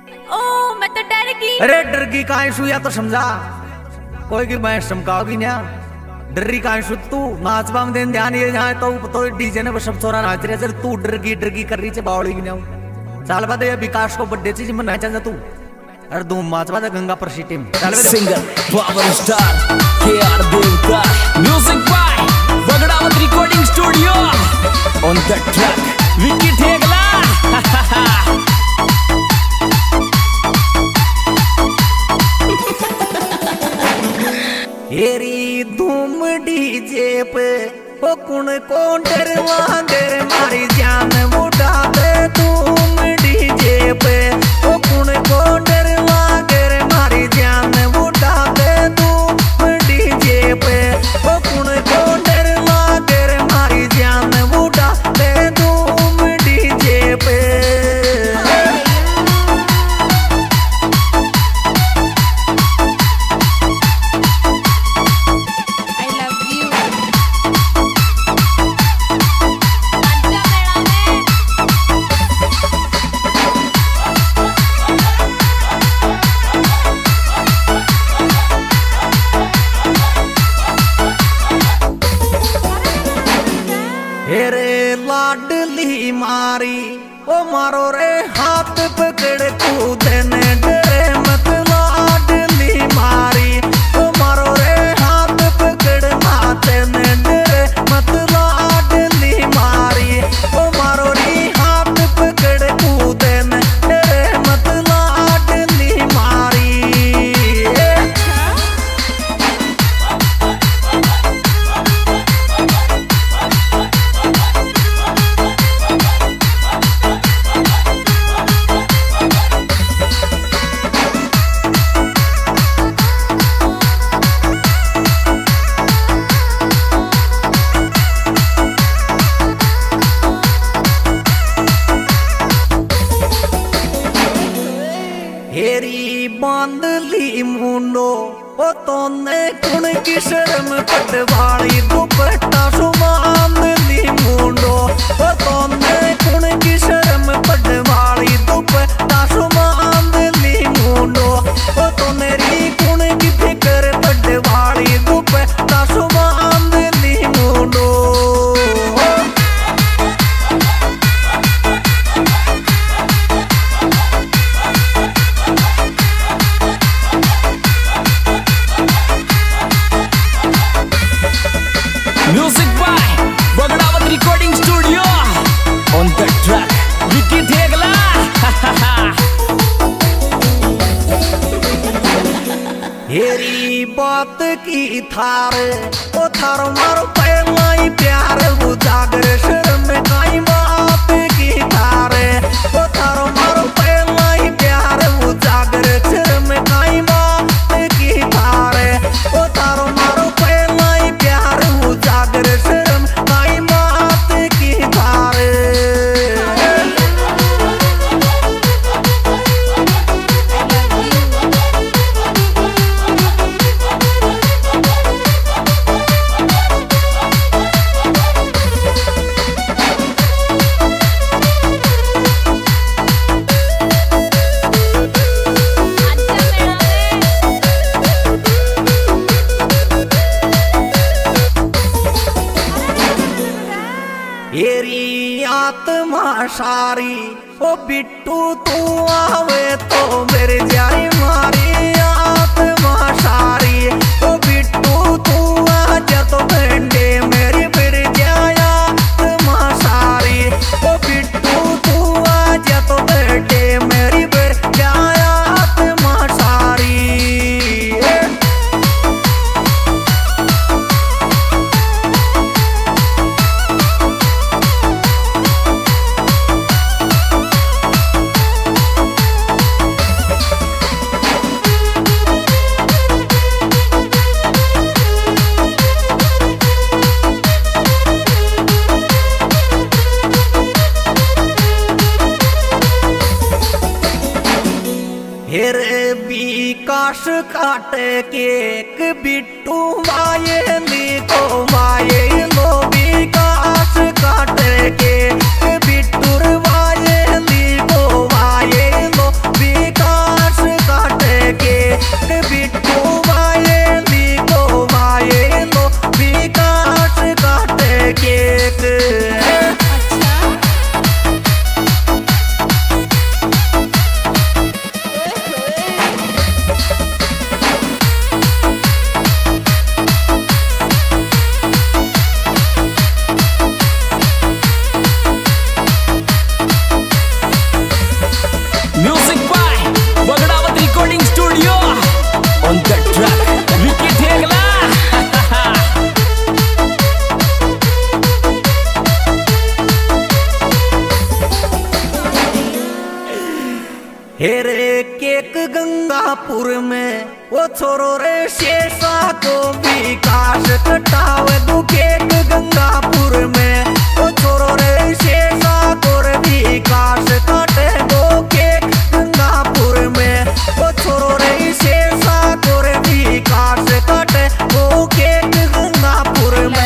ओ मैं तो डर गई। अरे डर गई काहे सु या तो समझा कोई की मैं चमकाओगी ना डरी काहे सु तू नाचबा में देन ध्यान ये जाए तो डीजे ने सब छोरा नाच रहे चल तू डर गई कर रही छे बावड़ी की ना साल बाद ये विकास को बर्थडे चीज में नाचा तू अरे दो माचबा दा गंगा पर सिटी में singer power star KR Devkar music by Bagdawat recording studio on the track Vicky Thegla हेरी धूम डीजे पे ओ कुण को डरवा दे मारी जान उड़ा दे धूम डीजे पे ओ कुण को डरवा दे मारी जान उड़ा दे धूम डीजे पे ओ कुण को डरवा दे मारी जान उड़ा दे धूम डीजे पे हेरे लाडली मारी ओ मारो रे हाथ पकड़ कूदन डरे मत लाडली मारी ओ मारो रे हाथ पकड़ नाचन डरे मत लाडली मारी ओ मारो रे हाथ पकड़ कूदन डरे मत लाडली मारी हेरी बांधली मुंडो ओ तोने कुण की शर्म पटवाली दुपट्टा सुमांधली मुंडो ओ तोने कुण की शर्म पटवाली दुपट्टा सुमांधली मुंडो ओ तोने री कुण की फिकर पटवाली दुपट्टा सुमांधली मुंडो music by Bagdawat recording studio on the track Vicky Thegla हेरी बात की थार ओ थार मारो पहला ही प्यार उजागर शर्म काई बात की थार ओ थार मारो पहला ही प्यार उजागर शर्म काई बात की थार ओ थार मारो पहला ही प्यार उजागर शर्म काई बात की थार हेरी आत्मा सारी ओ बिट्टू तू आवे तो मेरे जारी मारी आत्मा सारी ओ बिट्टू तू आ जा तो घंटे मेरी फिर जाए आत्मा सारी ओ बिट्टू तू आ जा तो घंटे मेरी फिर जाए आत्मा सारी हेरे विकास काटे केक बिट्टू माये ली को माये लो विकास काटे केक बिट्टू माये ली को माये लो विकास हेरे केक गंगापुर में वो छोरो रे शेषा को विकास कटावे दू केक गंगापुर में वो छोरो रे शेषा को रे विकास कटे दो केक गंगापुर में वो छोरो रे शेषा को रे विकास कटे दो केक गंगापुर में।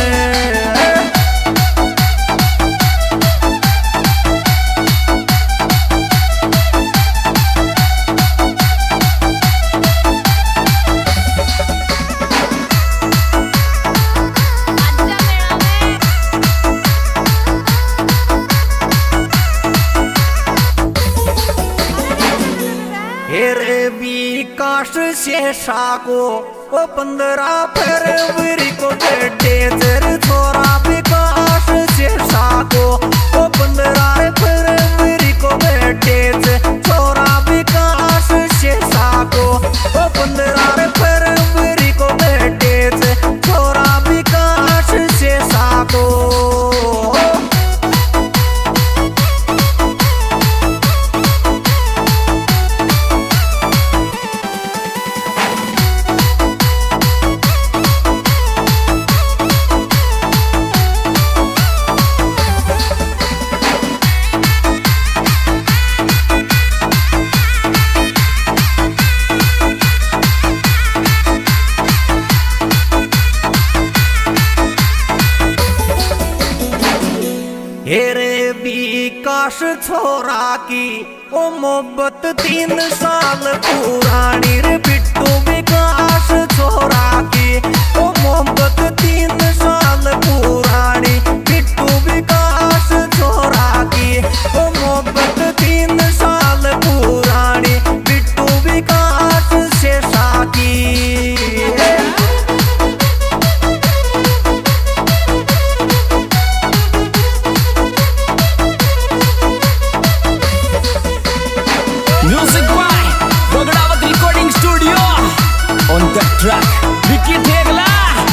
हेरे विकास शेषा को वो 15 फरवरी को बर्थडे तेरे छोरा विकास शेषा को वो 15 फरवरी को बर्थडे छोरा विकास शेषा को वो 15 फरवरी को बर्थडे छोरा विकास शेषा को। हेरे विकास छोरा की ओ मोहब्बत 3 साल पुरानी रे बिट्टू विकास छोरा की ओ मोहब्बत 3 साल पुरानी बिट्टू विकास छोरा की ओ मोहब्बत 3 साल पुरानी बिट्टू विकास शेषा की। Music by Bagdawat Recording Studio. On the track, Vicky Thegla.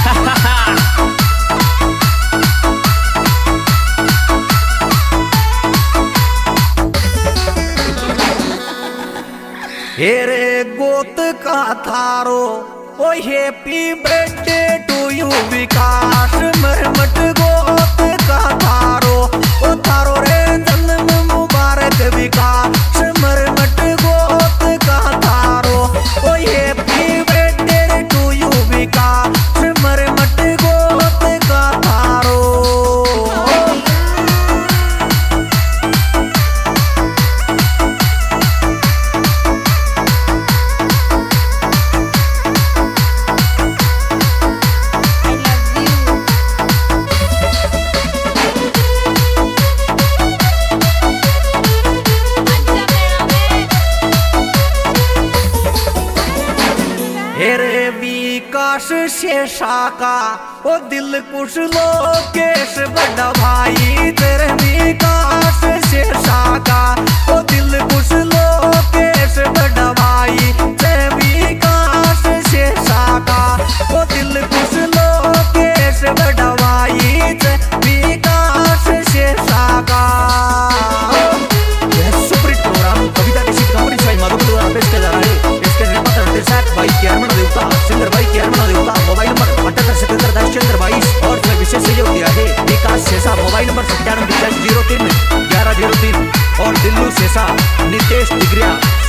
हेरे गोत का थारो ओ happy birthday to you Vikas Marmat गोत का थारो ओ थारो रे जन्म मुबारक विकास मरमट गोत का थारो ओ happy birthday to you Vikas Marmat गोत का थारो। हेरे विकास शेषा का ओ दिल कुछ लोकेश बड़ा भाई तेरे विकास शेषा का ओ दिल कुछ लोकेश बड़ा भाई तेरे विकास शेषा का ओ दिल कुछ लोकेश बड़ा भाई तेरे विकास शेषा का। सुपरहिट प्रोग्राम कविता किसी कंपनी से माधव द्वारा पेश किया जा रहा है। इसके निर्माता निर्देशक भाई केरमन देवता, सिंगर भाई केरमन देवता, मोबाइल नंबर 78 और इसमें विशेष सहयोग दिया है विकास शेषा, मोबाइल नंबर 97 03 1103 और दिल्लू शेषा, नितेश डिग्रिया